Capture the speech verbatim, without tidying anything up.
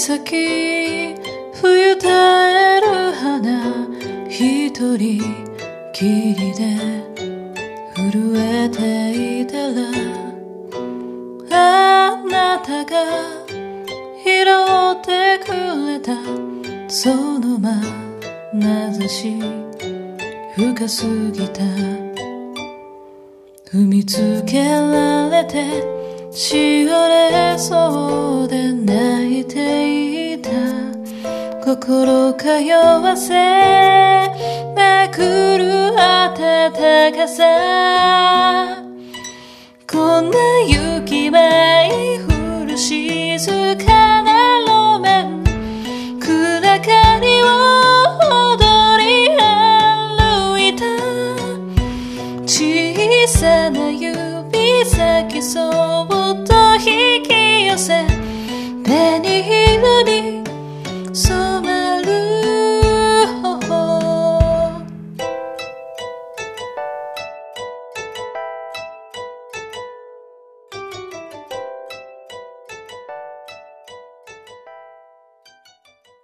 咲き冬絶える花一人きりで震えていたらあなたが拾ってくれたその眼差し深すぎた踏みつけられてしおれそうで泣いていた心通わせめくる暖かさこんな雪舞い降る静かな路面暗がりを踊り歩いた小さな指先そっと引き寄せ紅色に